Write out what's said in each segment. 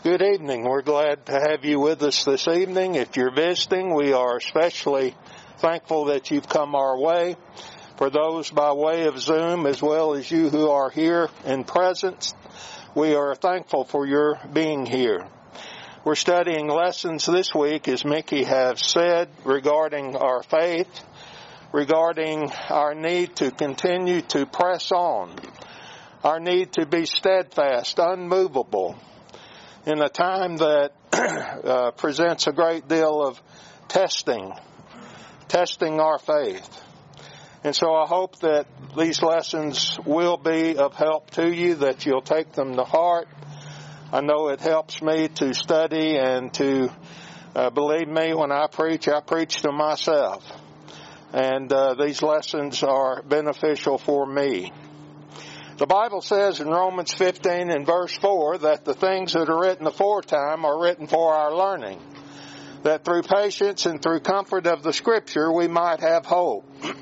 Good evening. We're glad to have you with us this evening. If you're visiting, we are especially thankful that you've come our way. For those by way of Zoom, as well as you who are here in presence, we are thankful for your being here. We're studying lessons this week, as Mickey has said, regarding our faith, regarding our need to continue to press on, our need to be steadfast, unmovable, in a time that presents a great deal of testing our faith. And so I hope that these lessons will be of help to you, that you'll take them to heart. I know it helps me to study and to, believe me, when I preach to myself. And these lessons are beneficial for me. The Bible says in Romans 15 and verse 4 that the things that are written aforetime are written for our learning, that through patience and through comfort of the Scripture we might have hope.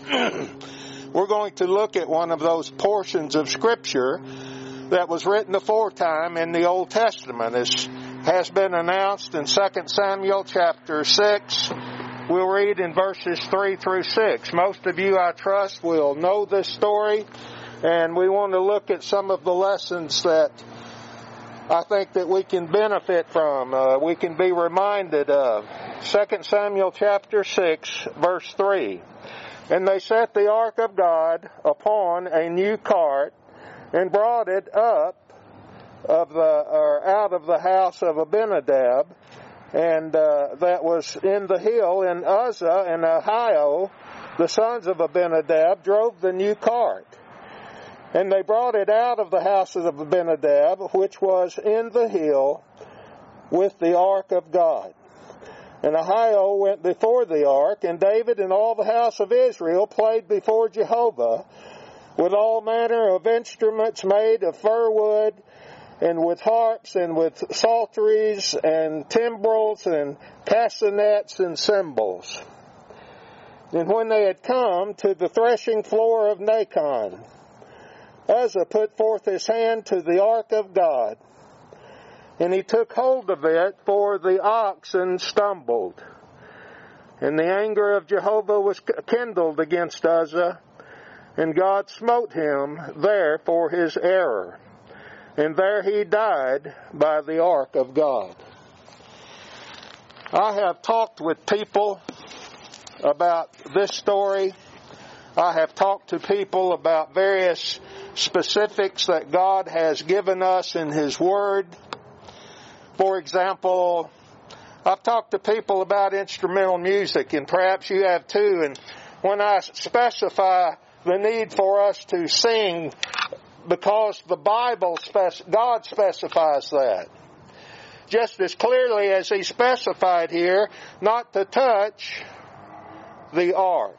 We're going to look at one of those portions of Scripture that was written aforetime in the Old Testament. As has been announced in 2 Samuel chapter 6, we'll read in verses 3 through 6. Most of you, I trust, will know this story. And we want to look at some of the lessons that I think that we can benefit from, we can be reminded of. 2 Samuel chapter 6, verse 3. And they set the ark of God upon a new cart and brought it out of the house of Abinadab, and that was in the hill, in Uzzah and Ahio, the sons of Abinadab, drove the new cart. And they brought it out of the house of Abinadab, which was in the hill, with the ark of God. And Ahio went before the ark, and David and all the house of Israel played before Jehovah with all manner of instruments made of fir wood, and with harps, and with psalteries, and timbrels, and castanets, and cymbals. And when they had come to the threshing floor of Nacon, Uzzah put forth his hand to the ark of God, and he took hold of it, for the oxen stumbled. And the anger of Jehovah was kindled against Uzzah, and God smote him there for his error. And there he died by the ark of God. I have talked with people about this story. I have talked to people about various specifics that God has given us in His Word. For example, I've talked to people about instrumental music, and perhaps you have too. And when I specify the need for us to sing, because the Bible, God specifies that. Just as clearly as He specified here, not to touch the ark.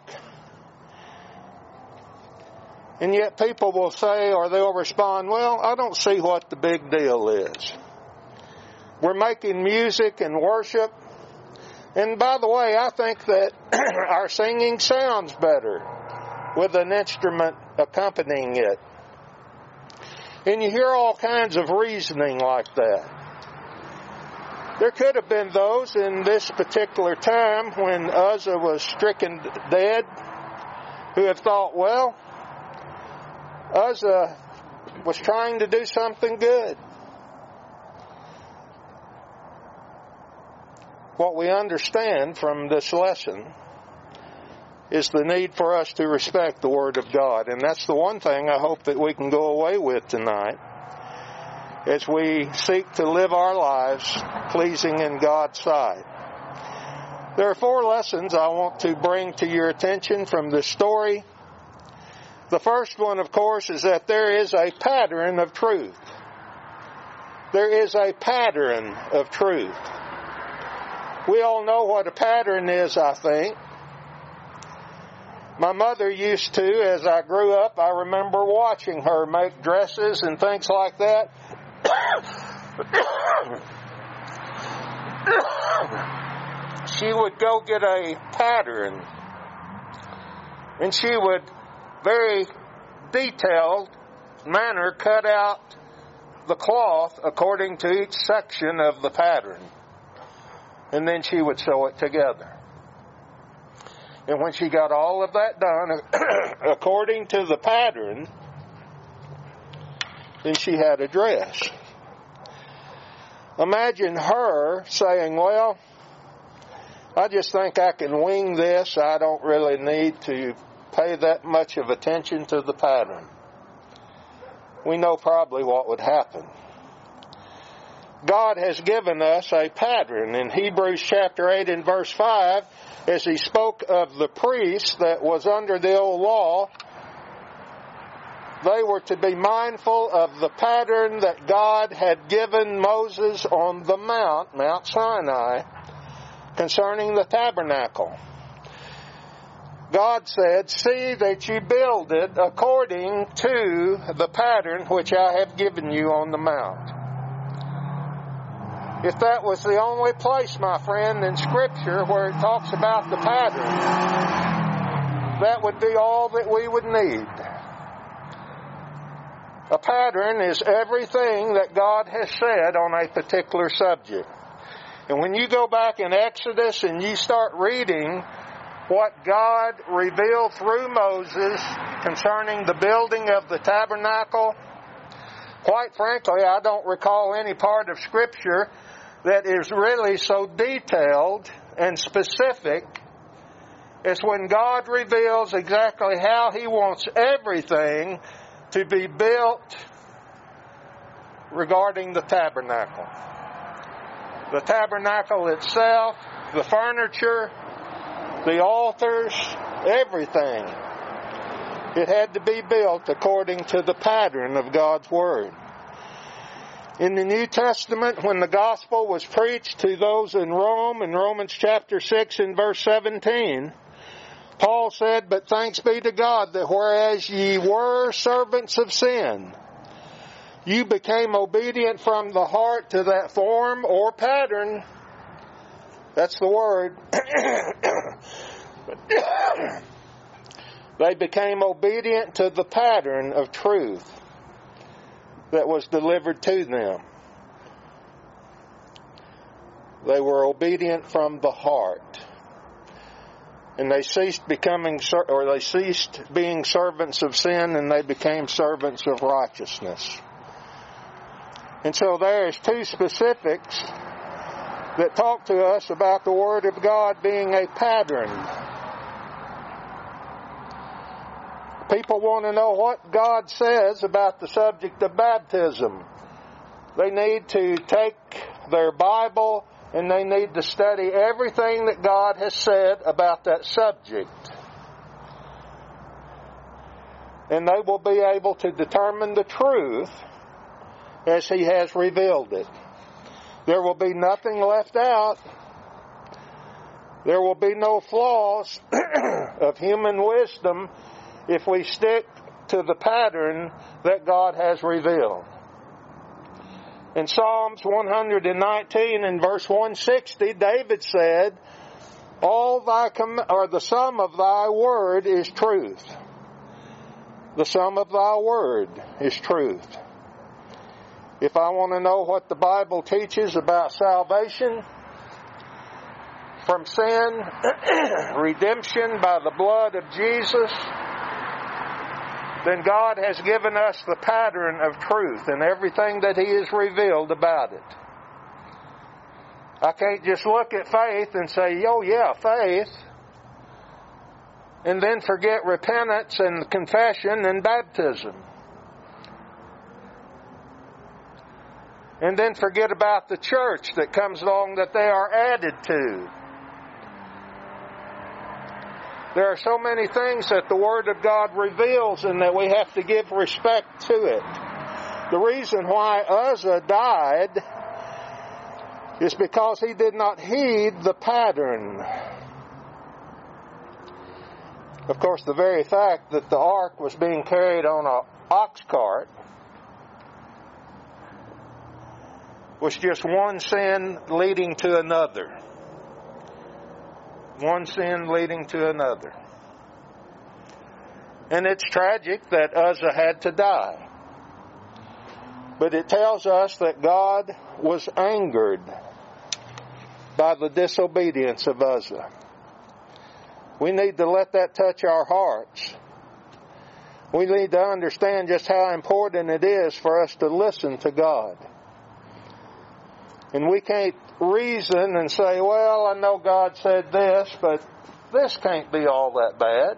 And yet people will say, or they'll respond, well, I don't see what the big deal is. We're making music and worship. And by the way, I think that our singing sounds better with an instrument accompanying it. And you hear all kinds of reasoning like that. There could have been those in this particular time when Uzzah was stricken dead who have thought, well, Uzzah was trying to do something good. What we understand from this lesson is the need for us to respect the Word of God. And that's the one thing I hope that we can go away with tonight as we seek to live our lives pleasing in God's sight. There are 4 lessons I want to bring to your attention from this story. The first one, of course, is that there is a pattern of truth. There is a pattern of truth. We all know what a pattern is, I think. My mother used to, as I grew up, I remember watching her make dresses and things like that. She would go get a pattern, and she would very detailed manner cut out the cloth according to each section of the pattern. And then she would sew it together. And when she got all of that done according to the pattern, then she had a dress. Imagine her saying, well, I just think I can wing this. I don't really need to pay that much of attention to the pattern. We know probably what would happen. God has given us a pattern. In Hebrews chapter 8 and verse 5, as he spoke of the priest that was under the old law, they were to be mindful of the pattern that God had given Moses on the Mount Sinai, concerning the tabernacle. God said, see that you build it according to the pattern which I have given you on the mount. If that was the only place, my friend, in Scripture where it talks about the pattern, that would be all that we would need. A pattern is everything that God has said on a particular subject. And when you go back in Exodus and you start reading what God revealed through Moses concerning the building of the tabernacle, quite frankly, I don't recall any part of Scripture that is really so detailed and specific as when God reveals exactly how He wants everything to be built regarding the tabernacle. The tabernacle itself, the furniture, the altars, everything. It had to be built according to the pattern of God's Word. In the New Testament, when the gospel was preached to those in Rome, in Romans chapter 6 and verse 17, Paul said, but thanks be to God that whereas ye were servants of sin, you became obedient from the heart to that form or pattern. That's the word. They became obedient to the pattern of truth that was delivered to them. They were obedient from the heart. And they ceased being servants of sin, and they became servants of righteousness. And so there's two specifics that talk to us about the Word of God being a pattern. People want to know what God says about the subject of baptism. They need to take their Bible and they need to study everything that God has said about that subject. And they will be able to determine the truth as He has revealed it. There will be nothing left out. There will be no flaws of human wisdom if we stick to the pattern that God has revealed. In Psalms 119 and verse 160, David said, the sum of thy word is truth. The sum of thy word is truth. If I want to know what the Bible teaches about salvation from sin, redemption by the blood of Jesus, then God has given us the pattern of truth and everything that He has revealed about it. I can't just look at faith and say, oh yeah, faith, and then forget repentance and confession and baptism. And then forget about the church that comes along that they are added to. There are so many things that the Word of God reveals and that we have to give respect to it. The reason why Uzzah died is because he did not heed the pattern. Of course, the very fact that the ark was being carried on an ox cart was just one sin leading to another. One sin leading to another. And it's tragic that Uzzah had to die. But it tells us that God was angered by the disobedience of Uzzah. We need to let that touch our hearts. We need to understand just how important it is for us to listen to God. And we can't reason and say, well, I know God said this, but this can't be all that bad.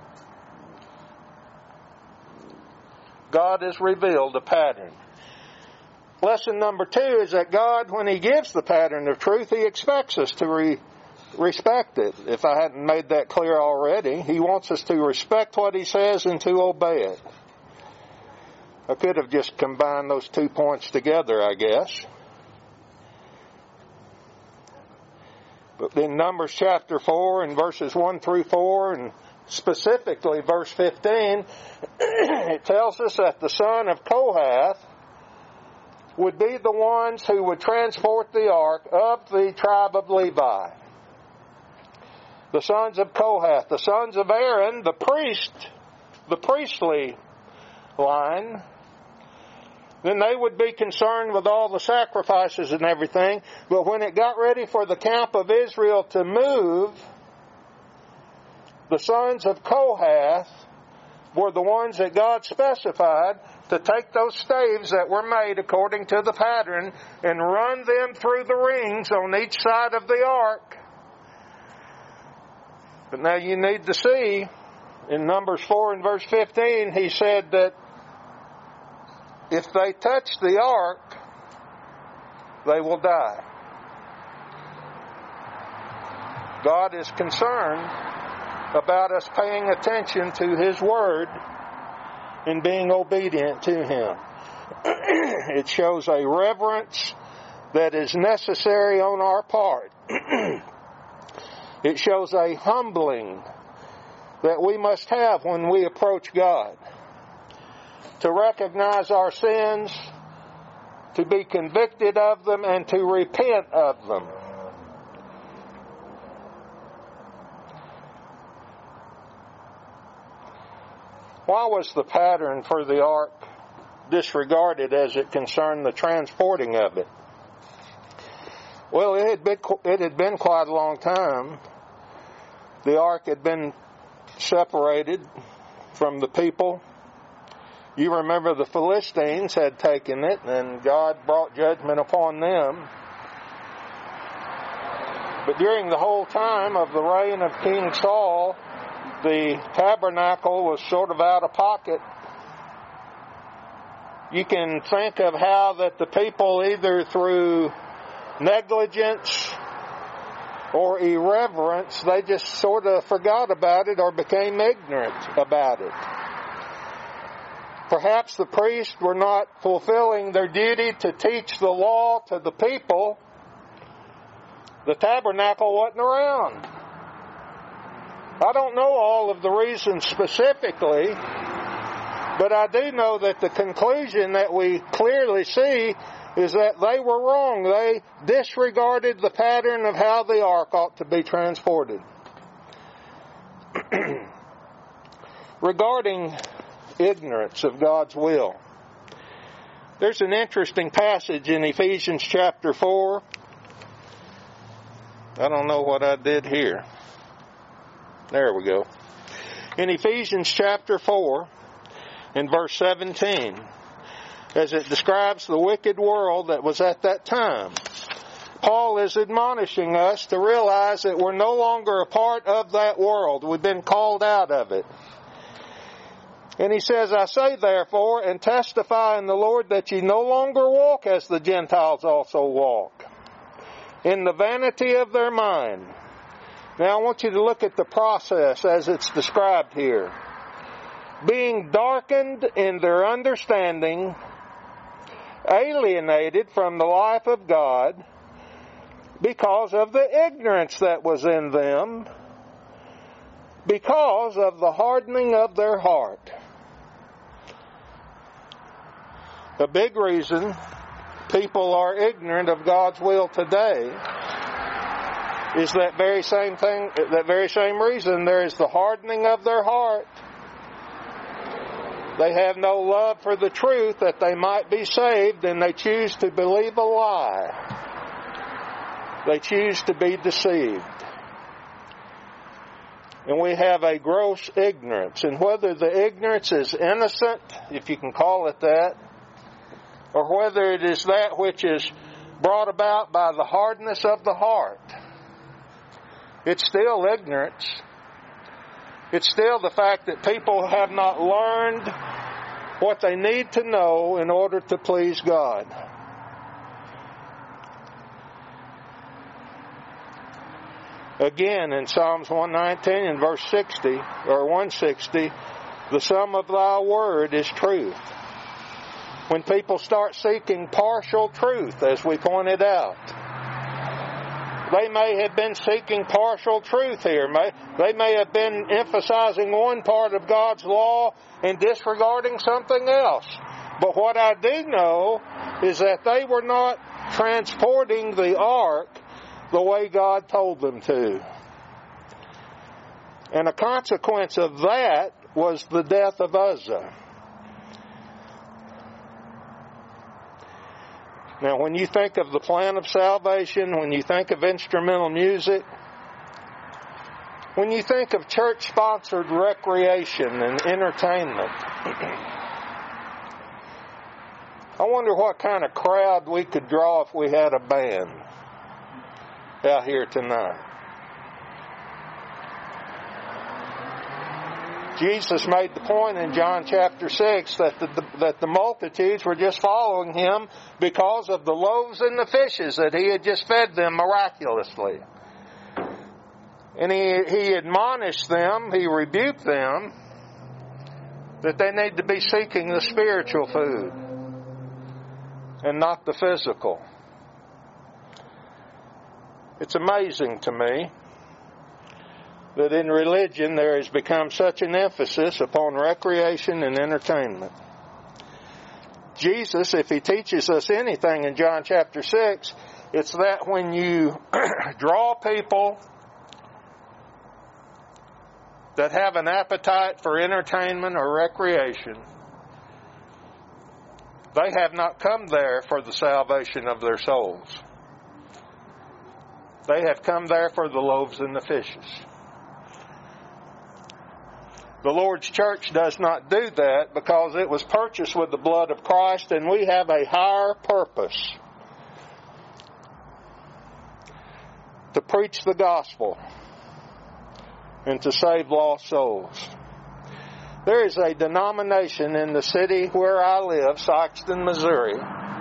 God has revealed a pattern. Lesson number 2 is that God, when He gives the pattern of truth, He expects us to respect it. If I hadn't made that clear already, He wants us to respect what He says and to obey it. I could have just combined those 2 points together, I guess. But in Numbers chapter 4 and verses 1 through 4, and specifically verse 15, it tells us that the son of Kohath would be the ones who would transport the ark of the tribe of Levi. The sons of Kohath, the sons of Aaron, the priest, the priestly line, then they would be concerned with all the sacrifices and everything. But when it got ready for the camp of Israel to move, the sons of Kohath were the ones that God specified to take those staves that were made according to the pattern and run them through the rings on each side of the ark. But now you need to see, in Numbers 4 and verse 15, He said that if they touch the ark, they will die. God is concerned about us paying attention to His Word and being obedient to Him. It shows a reverence that is necessary on our part. It shows a humbling that we must have when we approach God. To recognize our sins, to be convicted of them, and to repent of them. Why was the pattern for the ark disregarded as it concerned the transporting of it? Well, it had been quite a long time. The ark had been separated from the people. You remember the Philistines had taken it, and God brought judgment upon them. But during the whole time of the reign of King Saul, the tabernacle was sort of out of pocket. You can think of how that the people, either through negligence or irreverence, they just sort of forgot about it or became ignorant about it. Perhaps the priests were not fulfilling their duty to teach the law to the people. The tabernacle wasn't around. I don't know all of the reasons specifically, but I do know that the conclusion that we clearly see is that they were wrong. They disregarded the pattern of how the ark ought to be transported. Regarding ignorance of God's will, there's an interesting passage in Ephesians chapter 4. I don't know what I did here. There we go. In Ephesians chapter 4, in verse 17, as it describes the wicked world that was at that time, Paul is admonishing us to realize that we're no longer a part of that world. We've been called out of it. And he says, I say therefore, and testify in the Lord, that ye no longer walk as the Gentiles also walk, in the vanity of their mind. Now I want you to look at the process as it's described here. Being darkened in their understanding, alienated from the life of God, because of the ignorance that was in them, because of the hardening of their heart. A big reason people are ignorant of God's will today is that very same thing, that very same reason. There is the hardening of their heart. They have no love for the truth that they might be saved, and they choose to believe a lie. They choose to be deceived. And we have a gross ignorance. And whether the ignorance is innocent, if you can call it that, or whether it is that which is brought about by the hardness of the heart, it's still ignorance. It's still the fact that people have not learned what they need to know in order to please God. Again, in Psalms 119 and verse 60, or 160, the sum of thy word is truth. When people start seeking partial truth, as we pointed out, they may have been seeking partial truth here. They may have been emphasizing one part of God's law and disregarding something else. But what I do know is that they were not transporting the ark the way God told them to. And a consequence of that was the death of Uzzah. Now, when you think of the plan of salvation, when you think of instrumental music, when you think of church-sponsored recreation and entertainment, I wonder what kind of crowd we could draw if we had a band out here tonight. Jesus made the point in John chapter 6 that the multitudes were just following Him because of the loaves and the fishes that He had just fed them miraculously. And He admonished them, He rebuked them, that they need to be seeking the spiritual food and not the physical. It's amazing to me that in religion there has become such an emphasis upon recreation and entertainment. Jesus, if He teaches us anything in John chapter 6, it's that when you draw people that have an appetite for entertainment or recreation, they have not come there for the salvation of their souls. They have come there for the loaves and the fishes. The Lord's church does not do that because it was purchased with the blood of Christ, and we have a higher purpose: to preach the gospel and to save lost souls. There is a denomination in the city where I live, Sikeston, Missouri,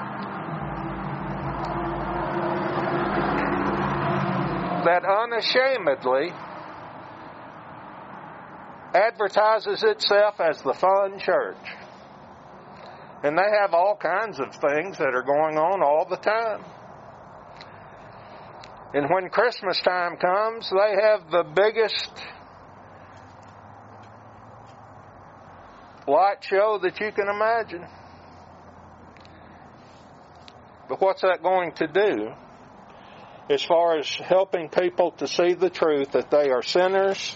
that unashamedly advertises itself as the fun church. And they have all kinds of things that are going on all the time. And when Christmas time comes, they have the biggest light show that you can imagine. But what's that going to do as far as helping people to see the truth that they are sinners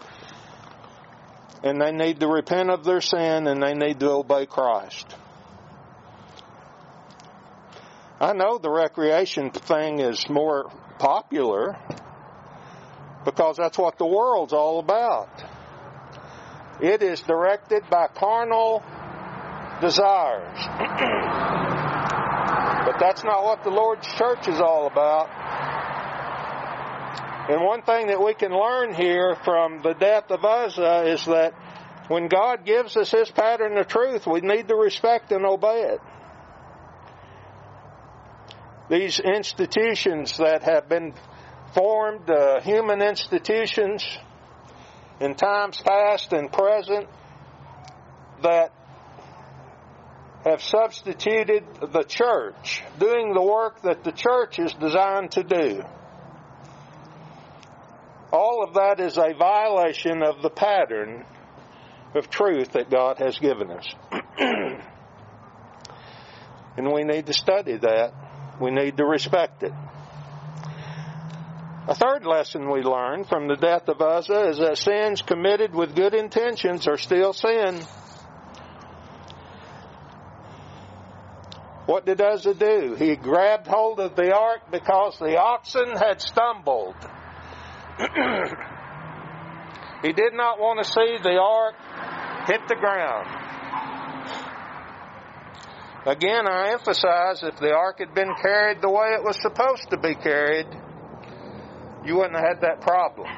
and they need to repent of their sin and they need to obey Christ? I know the recreation thing is more popular because that's what the world's all about. It is directed by carnal desires. But that's not what the Lord's church is all about. And one thing that we can learn here from the death of Uzzah is that when God gives us His pattern of truth, we need to respect and obey it. These institutions that have been formed, human institutions in times past and present, that have substituted the church, doing the work that the church is designed to do. All of that is a violation of the pattern of truth that God has given us. And we need to study that. We need to respect it. A third lesson we learn from the death of Uzzah is that sins committed with good intentions are still sin. What did Uzzah do? He grabbed hold of the ark because the oxen had stumbled. He did not want to see the ark hit the ground. Again, I emphasize, if the ark had been carried the way it was supposed to be carried, you wouldn't have had that problem.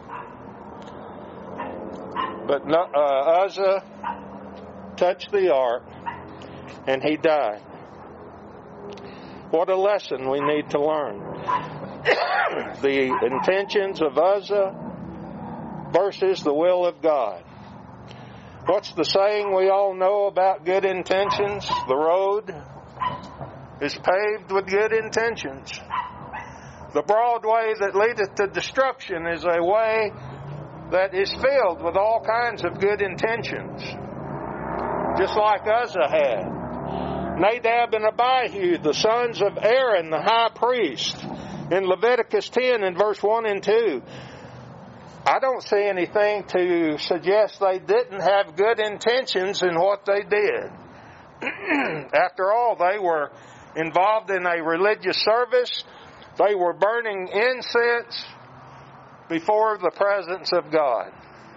But Uzzah touched the ark, and he died. What a lesson we need to learn. The intentions of Uzzah versus the will of God. What's the saying we all know about good intentions? The road is paved with good intentions. The broad way that leadeth to destruction is a way that is filled with all kinds of good intentions. Just like Uzzah had. Nadab and Abihu, the sons of Aaron, the high priest, in Leviticus 10 in verse 1 and 2. I don't see anything to suggest they didn't have good intentions in what they did. After all, they were involved in a religious service. They were burning incense before the presence of God.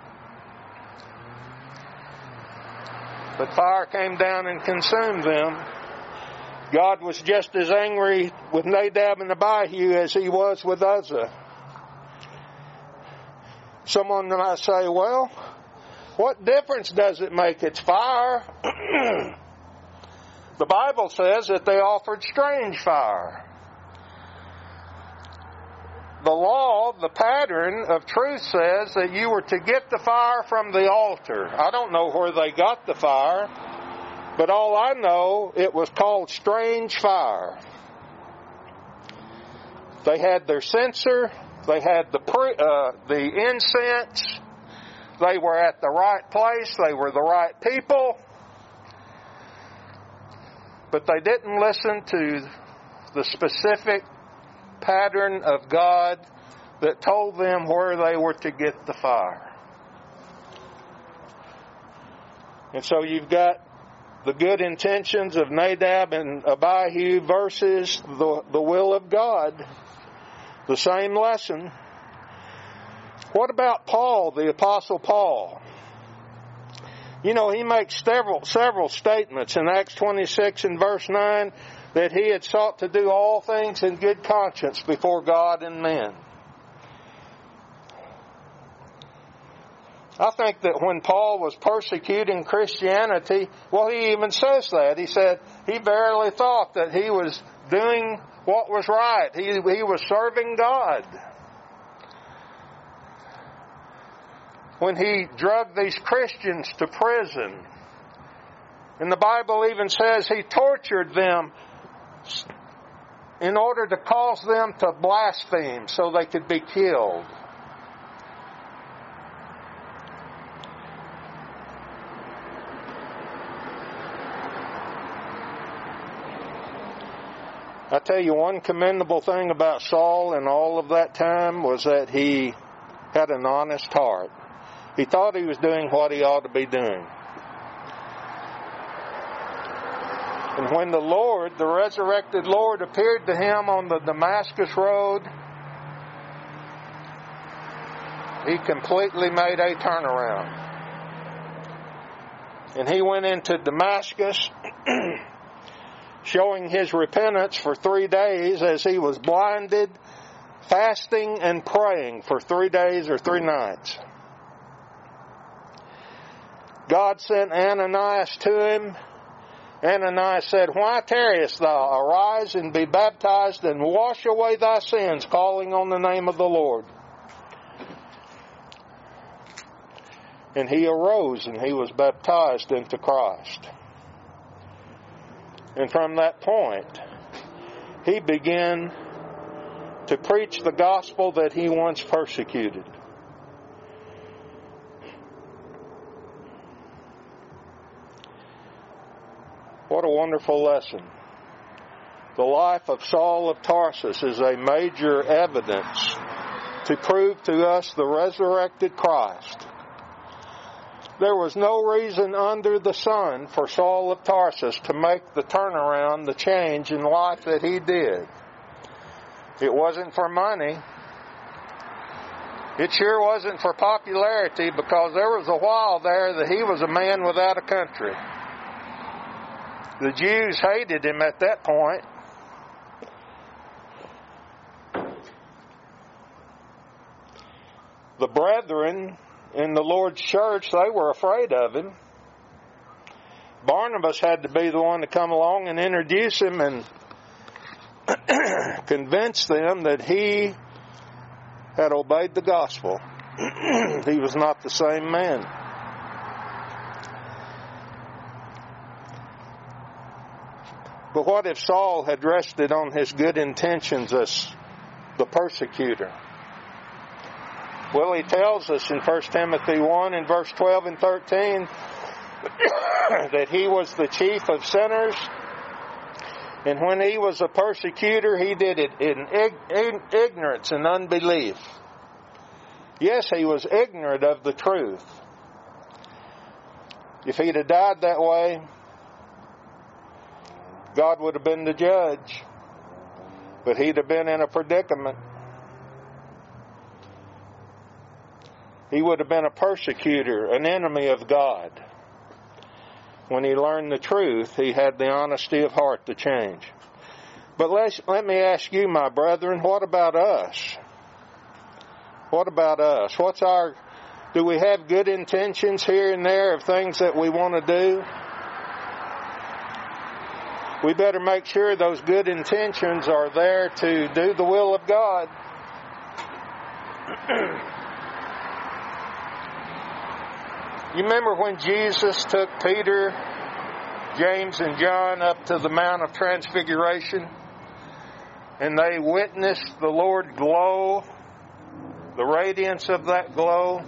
But fire came down and consumed them. God was just as angry with Nadab and Abihu as he was with Uzzah. Someone might say, well, what difference does it make? It's fire. The Bible says that they offered strange fire. The law, the pattern of truth says that you were to get the fire from the altar. I don't know where they got the fire, but all I know, it was called strange fire. They had their censer, they had the incense, they were at the right place, they were the right people, but they didn't listen to the specific pattern of God that told them where they were to get the fire. And so you've got the good intentions of Nadab and Abihu versus the will of God. The same lesson. What about Paul, the Apostle Paul? You know, he makes several statements in Acts 26 and verse 9 that he had sought to do all things in good conscience before God and men. I think that when Paul was persecuting Christianity, well, he even says that. He said he verily thought that he was doing what was right. He was serving God. When he drug these Christians to prison, and the Bible even says he tortured them in order to cause them to blaspheme so they could be killed. I tell you, one commendable thing about Saul in all of that time was that he had an honest heart. He thought he was doing what he ought to be doing. And when the Lord, the resurrected Lord, appeared to him on the Damascus road, he completely made a turnaround. And he went into Damascus showing his repentance for 3 days as he was blinded, fasting and praying for 3 days or 3 nights. God sent Ananias to him. Ananias said, "Why tarriest thou? Arise and be baptized and wash away thy sins, calling on the name of the Lord." And he arose and he was baptized into Christ. And from that point, he began to preach the gospel that he once persecuted. What a wonderful lesson. The life of Saul of Tarsus is a major evidence to prove to us the resurrected Christ. There was no reason under the sun for Saul of Tarsus to make the turnaround, the change in life that he did. It wasn't for money. It sure wasn't for popularity, because there was a while there that he was a man without a country. The Jews hated him at that point. The brethren in the Lord's church, they were afraid of him. Barnabas had to be the one to come along and introduce him and convince them that he had obeyed the gospel. He was not the same man. But what if Saul had rested on his good intentions as the persecutor? Well, he tells us in 1 Timothy 1 in verse 12 and 13 that he was the chief of sinners, and when he was a persecutor, he did it in ignorance and unbelief. Yes, he was ignorant of the truth. If he'd have died that way, God would have been the judge, but he'd have been in a predicament. He would have been a persecutor, an enemy of God. When he learned the truth, he had the honesty of heart to change. But let me ask you, my brethren, what about us? What about us? Do we have good intentions here and there of things that we want to do? We better make sure those good intentions are there to do the will of God. You remember when Jesus took Peter, James, and John up to the Mount of Transfiguration, and they witnessed the Lord glow, the radiance of that glow?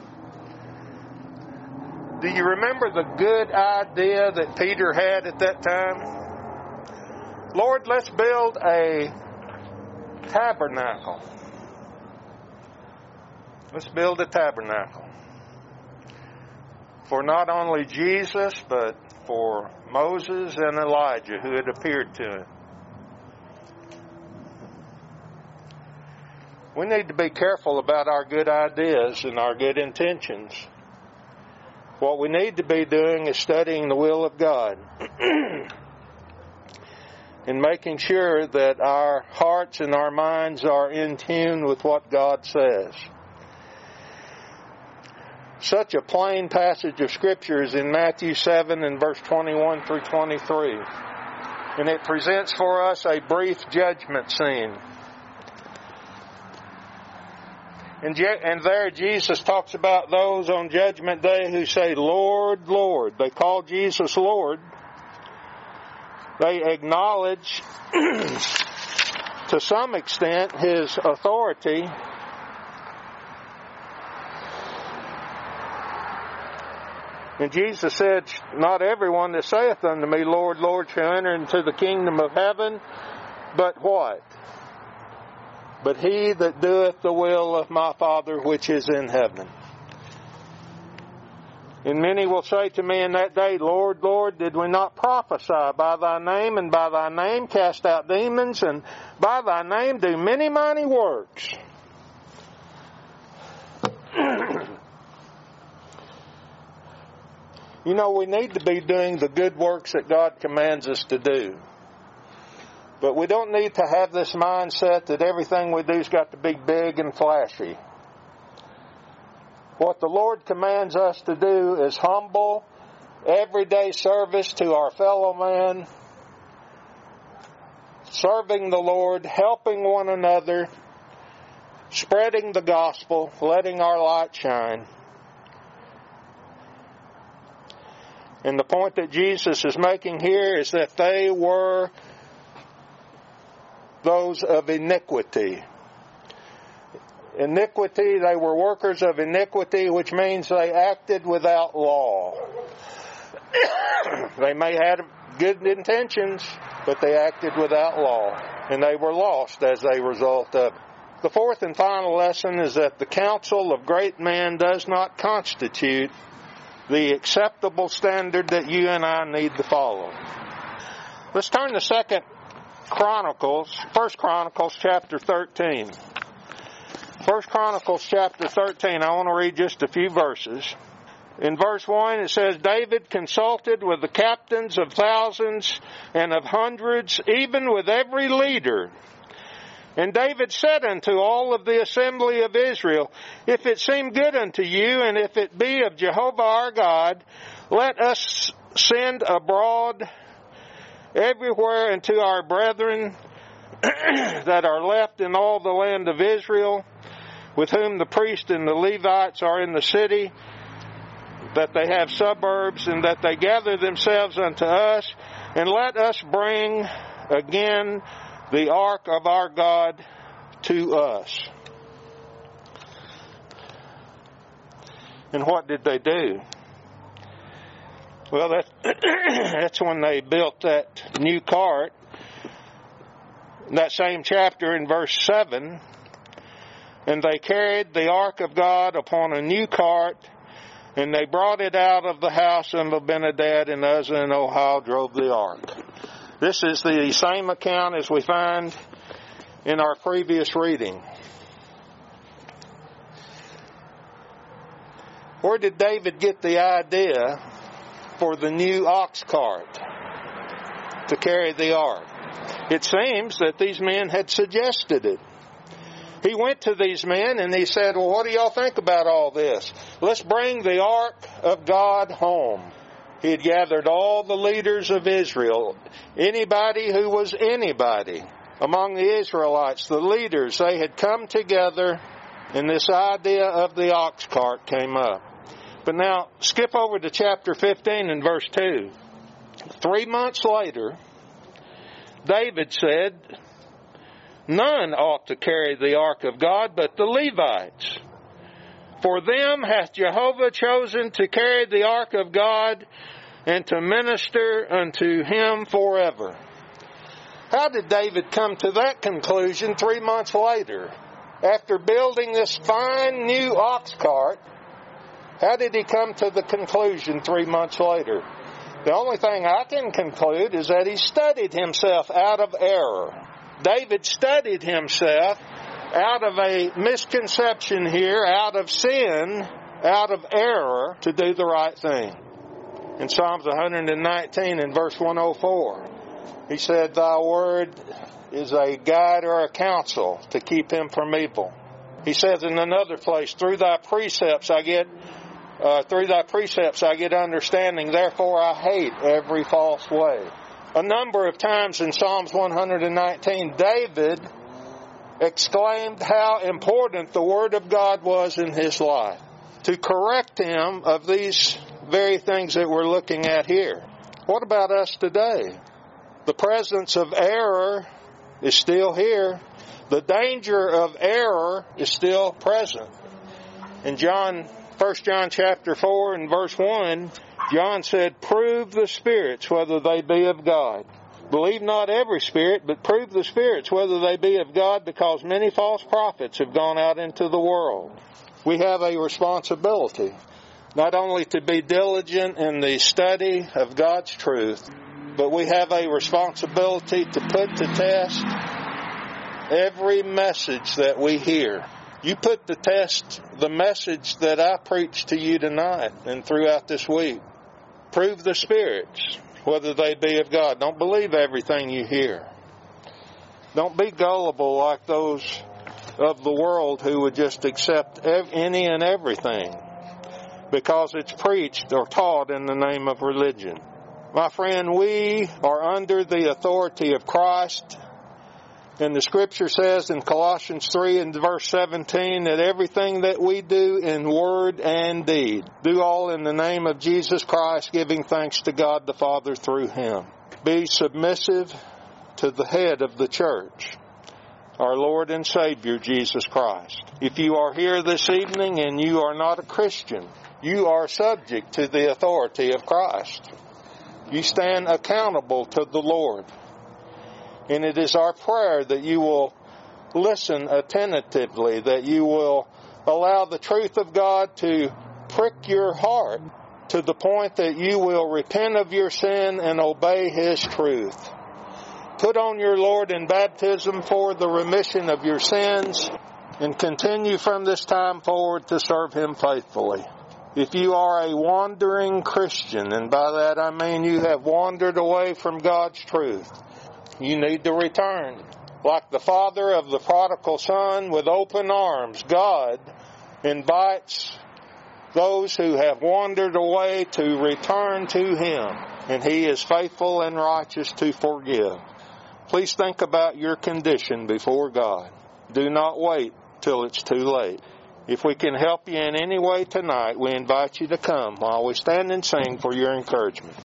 Do you remember the good idea that Peter had at that time? Lord, let's build a tabernacle. Let's build a tabernacle. For not only Jesus, but for Moses and Elijah who had appeared to him. We need to be careful about our good ideas and our good intentions. What we need to be doing is studying the will of God and making sure that our hearts and our minds are in tune with what God says. Such a plain passage of Scripture is in Matthew 7 and verse 21 through 23. And it presents for us a brief judgment scene. And there Jesus talks about those on Judgment Day who say, Lord, Lord. They call Jesus Lord. They acknowledge to some extent His authority. And Jesus said, not everyone that saith unto me, Lord, Lord, shall enter into the kingdom of heaven, but what? But he that doeth the will of my Father which is in heaven. And many will say to me in that day, Lord, Lord, did we not prophesy by thy name, and by thy name cast out demons, and by thy name do many mighty works? You know, we need to be doing the good works that God commands us to do. But we don't need to have this mindset that everything we do's got to be big and flashy. What the Lord commands us to do is humble, everyday service to our fellow man, serving the Lord, helping one another, spreading the gospel, letting our light shine. And the point that Jesus is making here is that they were those of iniquity. Iniquity, they were workers of iniquity, which means they acted without law. They may have good intentions, but they acted without law, and they were lost as a result of it. The fourth and final lesson is that the counsel of great men does not constitute the acceptable standard that you and I need to follow. Let's turn to 1 Chronicles chapter 13. 1 Chronicles chapter 13, I want to read just a few verses. In verse 1 it says, David consulted with the captains of thousands and of hundreds, even with every leader. And David said unto all of the assembly of Israel, If it seem good unto you, and if it be of Jehovah our God, let us send abroad everywhere unto our brethren that are left in all the land of Israel, with whom the priests and the Levites are in the city, that they have suburbs, and that they gather themselves unto us, and let us bring again the ark of our God to us. And what did they do? Well, that's when they built that new cart. In that same chapter in verse 7, and they carried the ark of God upon a new cart, and they brought it out of the house of Abinadab, and Uzzah and Ohio drove the ark. This is the same account as we find in our previous reading. Where did David get the idea for the new ox cart to carry the ark? It seems that these men had suggested it. He went to these men and he said, well, what do y'all think about all this? Let's bring the ark of God home. He had gathered all the leaders of Israel, anybody who was anybody among the Israelites, the leaders, they had come together, and this idea of the ox cart came up. But now, skip over to chapter 15 and verse 2. 3 months later, David said, none ought to carry the ark of God but the Levites. For them hath Jehovah chosen to carry the ark of God and to minister unto him forever. How did David come to that conclusion 3 months later? After building this fine new ox cart, how did he come to the conclusion 3 months later? The only thing I can conclude is that he studied himself out of error. David studied himself out of a misconception here, out of sin, out of error, to do the right thing. In Psalms 119 and verse 104, he said, Thy word is a guide or a counsel to keep him from evil. He says in another place, through thy precepts I get understanding, therefore I hate every false way. A number of times in Psalms 119, David exclaimed how important the Word of God was in his life, to correct him of these very things that we're looking at here. What about us today? The presence of error is still here. The danger of error is still present. In 1 John chapter 4 and verse 1, John said, prove the spirits whether they be of God. Believe not every spirit, but prove the spirits whether they be of God, because many false prophets have gone out into the world. We have a responsibility not only to be diligent in the study of God's truth, but we have a responsibility to put to test every message that we hear. You put to test the message that I preach to you tonight and throughout this week. Prove the spirits, whether they be of God. Don't believe everything you hear. Don't be gullible like those of the world who would just accept any and everything because it's preached or taught in the name of religion. My friend, we are under the authority of Christ. And the Scripture says in Colossians 3 and verse 17 that everything that we do in word and deed, do all in the name of Jesus Christ, giving thanks to God the Father through Him. Be submissive to the head of the church, our Lord and Savior, Jesus Christ. If you are here this evening and you are not a Christian, you are subject to the authority of Christ. You stand accountable to the Lord. And it is our prayer that you will listen attentively, that you will allow the truth of God to prick your heart, to the point that you will repent of your sin and obey His truth. Put on your Lord in baptism for the remission of your sins, and continue from this time forward to serve Him faithfully. If you are a wandering Christian, and by that I mean you have wandered away from God's truth, you need to return. Like the father of the prodigal son, with open arms, God invites those who have wandered away to return to Him, and He is faithful and righteous to forgive. Please think about your condition before God. Do not wait till it's too late. If we can help you in any way tonight, we invite you to come while we stand and sing for your encouragement.